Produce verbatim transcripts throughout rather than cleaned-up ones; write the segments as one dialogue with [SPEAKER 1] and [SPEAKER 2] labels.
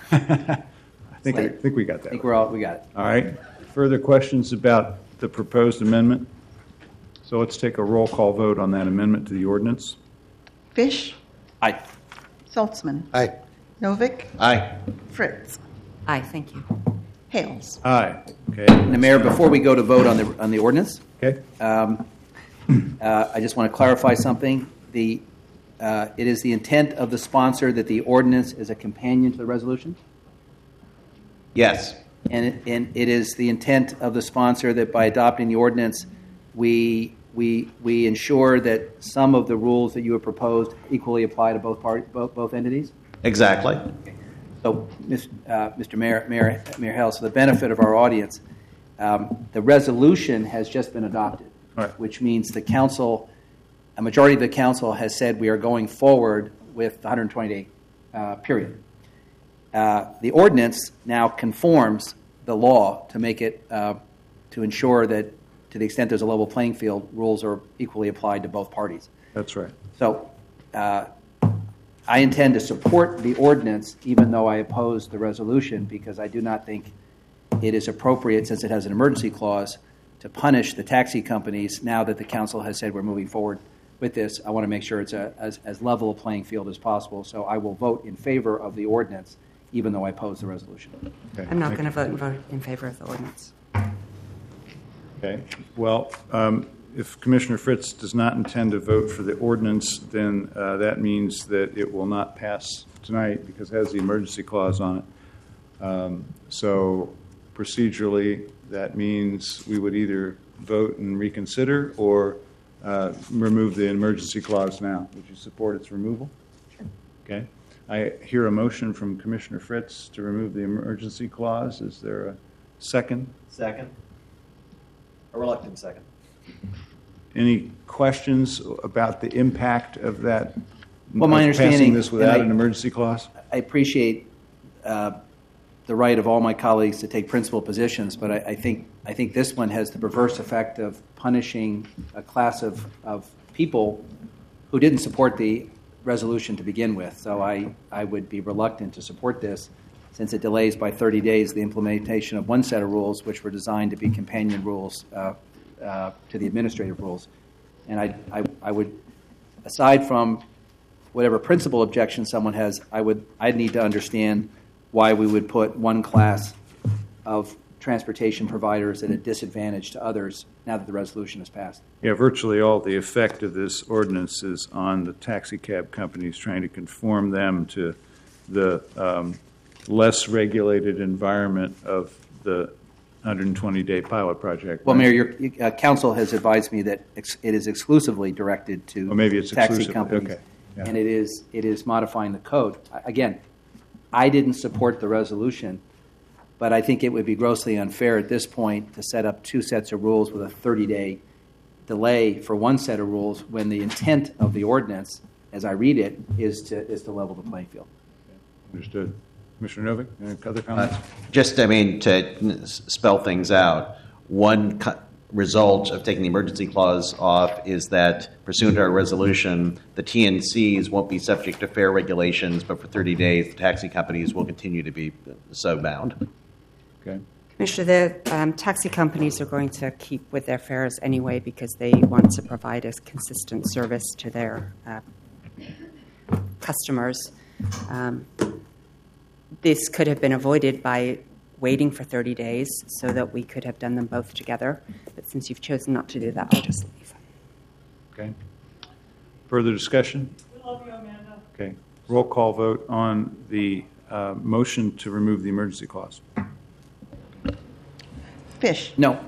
[SPEAKER 1] I think I think we got that.
[SPEAKER 2] I think we're all we got it.
[SPEAKER 1] All right. Further questions about the proposed amendment? So let's take a roll call vote on that amendment to the ordinance.
[SPEAKER 3] Fish.
[SPEAKER 2] Aye.
[SPEAKER 3] Saltzman.
[SPEAKER 4] Aye.
[SPEAKER 3] Novick.
[SPEAKER 4] Aye.
[SPEAKER 3] Fritz.
[SPEAKER 5] Aye, thank you.
[SPEAKER 3] Hales.
[SPEAKER 1] Aye. Okay.
[SPEAKER 2] And the Mayor, before we go to vote on the on the ordinance,
[SPEAKER 1] Okay.
[SPEAKER 2] um, uh, I just want to clarify something. The uh, it is the intent of the sponsor that the ordinance is a companion to the resolution,
[SPEAKER 4] Yes.
[SPEAKER 2] and it, and it is the intent of the sponsor that by adopting the ordinance, we we we ensure that some of the rules that you have proposed equally apply to both party, both both entities.
[SPEAKER 4] Exactly.
[SPEAKER 2] So, uh, Mister Mayor, Mayor, Mayor Hales, for the benefit of our audience, um, the resolution has just been adopted,
[SPEAKER 1] Right.
[SPEAKER 2] which means the council, a majority of the council has said we are going forward with the one hundred twenty day uh, period. Uh, the ordinance now conforms the law to make it, uh, to ensure that to the extent there's a level playing field, rules are equally applied to both parties.
[SPEAKER 1] That's right.
[SPEAKER 2] So, uh, I intend to support the ordinance, even though I oppose the resolution, because I do not think it is appropriate, since it has an emergency clause, to punish the taxi companies now that the council has said we're moving forward with this. I want to make sure it's a, as, as level a playing field as possible. So I will vote in favor of the ordinance, even though I oppose the resolution.
[SPEAKER 1] Okay.
[SPEAKER 5] I'm not
[SPEAKER 1] Thank
[SPEAKER 5] going to
[SPEAKER 1] you.
[SPEAKER 5] vote in, vote in favor of the ordinance.
[SPEAKER 1] Okay. Well, um, if Commissioner Fritz does not intend to vote for the ordinance, then uh, that means that it will not pass tonight because it has the emergency clause on it. Um, so procedurally, that means we would either vote and reconsider or uh, remove the emergency clause now. Would you support its removal? Sure. Okay. I hear a motion from Commissioner Fritz to remove the emergency clause. Is there a second?
[SPEAKER 6] Second. A reluctant second.
[SPEAKER 1] Any questions about the impact of that?
[SPEAKER 2] Well, my
[SPEAKER 1] of
[SPEAKER 2] understanding,
[SPEAKER 1] passing this without
[SPEAKER 2] and I-
[SPEAKER 1] an emergency clause?
[SPEAKER 2] I appreciate uh, the right of all my colleagues to take principal positions, but I, I think I think this one has the perverse effect of punishing a class of, of people who didn't support the resolution to begin with. So I, I would be reluctant to support this, since it delays by thirty days the implementation of one set of rules, which were designed to be companion rules uh, uh, to the administrative rules. And I, I, I would, aside from whatever principal objection someone has, I would, I'd need to understand why we would put one class of transportation providers at a disadvantage to others now that the resolution is passed.
[SPEAKER 1] Yeah, virtually all the effect of this ordinance is on the taxi cab companies, trying to conform them to the um, less regulated environment of the one hundred twenty day pilot project.
[SPEAKER 2] Well, Mayor, your uh, council has advised me that ex- it is exclusively directed to
[SPEAKER 1] Well, maybe it's
[SPEAKER 2] taxi
[SPEAKER 1] exclusively,
[SPEAKER 2] companies,
[SPEAKER 1] okay, yeah.
[SPEAKER 2] and it is it is modifying the code. I- Again, I didn't support the resolution, but I think it would be grossly unfair at this point to set up two sets of rules with a thirty day delay for one set of rules when the intent of the ordinance, as I read it, is to is to level the playing field.
[SPEAKER 1] Understood. Commissioner Novick, any other comments?
[SPEAKER 4] Uh, just, I mean, to n- spell things out, one co- result of taking the emergency clause off is that, pursuant to our resolution, the T N Cs won't be subject to fare regulations, but for thirty days, the taxi companies will continue to be so bound.
[SPEAKER 1] Okay.
[SPEAKER 5] Commissioner, the um, taxi companies are going to keep with their fares anyway because they want to provide a consistent service to their uh, customers. Um, this could have been avoided by waiting for thirty days so that we could have done them both together. But since you've chosen not to do that, I'll just leave.
[SPEAKER 1] Okay. Further discussion?
[SPEAKER 3] We love you, Amanda.
[SPEAKER 1] Okay. Roll call vote on the uh, motion to remove the emergency clause.
[SPEAKER 3] Fish.
[SPEAKER 2] No.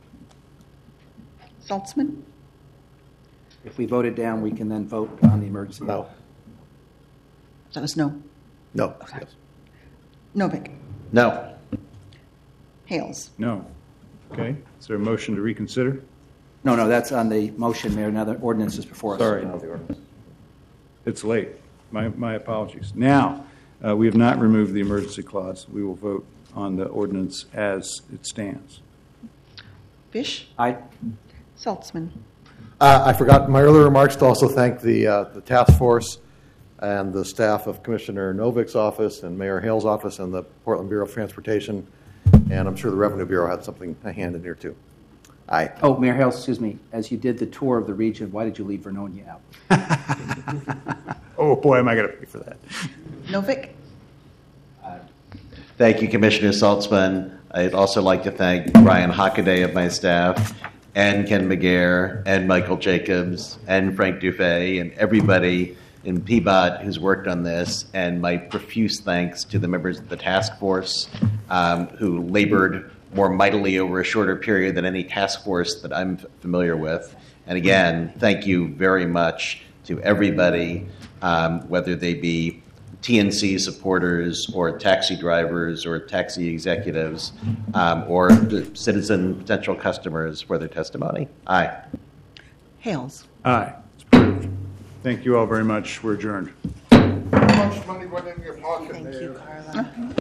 [SPEAKER 3] Saltzman.
[SPEAKER 2] If we vote it down, we can then vote on the emergency.
[SPEAKER 4] No.
[SPEAKER 3] That was no.
[SPEAKER 4] No.
[SPEAKER 3] Novick.
[SPEAKER 4] No.
[SPEAKER 3] Hales.
[SPEAKER 1] No. Okay. Is there a motion to reconsider?
[SPEAKER 2] No, no, that's on the motion, Mayor. Now the ordinance is before us.
[SPEAKER 1] Sorry. It's late. My, my apologies. Now, uh, we have not removed the emergency clause. We will vote on the ordinance as it stands.
[SPEAKER 3] Fish.
[SPEAKER 2] Aye.
[SPEAKER 3] Saltzman.
[SPEAKER 7] Uh, I forgot in my earlier remarks to also thank the uh, the task force and the staff of Commissioner Novik's office and Mayor Hale's office and the Portland Bureau of Transportation. And I'm sure the Revenue Bureau had something, a hand in here too. Aye.
[SPEAKER 2] Oh, Mayor Hale, excuse me. As you did the tour of the region, why did you leave Vernonia out?
[SPEAKER 1] Oh, boy, am I going to pay for that.
[SPEAKER 3] Novick?
[SPEAKER 4] Thank you, Commissioner Saltzman. I'd also like to thank Brian Hockaday of my staff, and Ken McGarr, and Michael Jacobs, and Frank Dufay, and everybody in P B O T who's worked on this, and my profuse thanks to the members of the task force um, who labored more mightily over a shorter period than any task force that I'm familiar with. And again, thank you very much to everybody, um, whether they be T N C supporters or taxi drivers or taxi executives um, or citizen potential customers for their testimony. Aye.
[SPEAKER 3] Hales?
[SPEAKER 1] Aye. It's approved. Thank you all very much. We're adjourned.
[SPEAKER 8] How much money went in your pocket,
[SPEAKER 3] Thank you,
[SPEAKER 8] Mayor?
[SPEAKER 3] Carla.